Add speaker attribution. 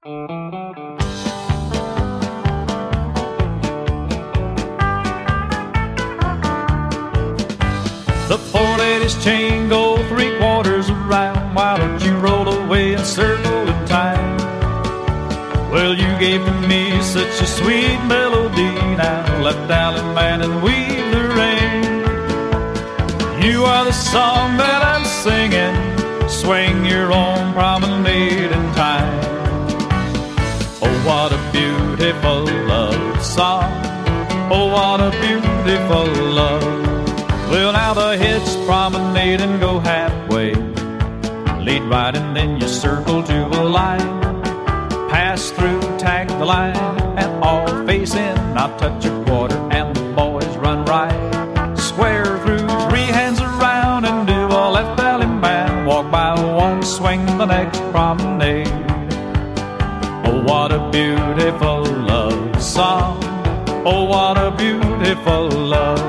Speaker 1: The poor lady's chain go 3/4 around. Why don't you roll away and circle in time? Well, you gave to me such a sweet melody. Now left Allen man and weave the rain. You are the song that I'm singing. Swing your own promenade in time. Oh, what a beautiful love song. Oh, what a beautiful love. Well, now the heads promenade and go halfway. Lead right and then you circle to a line. Pass through, tag the line, and all face in. Now touch a quarter and the boys run right. Square through, 3 hands around and do a left alley man. Walk by one, swing the next promenade. Oh, what a beautiful love song. Oh, what a beautiful love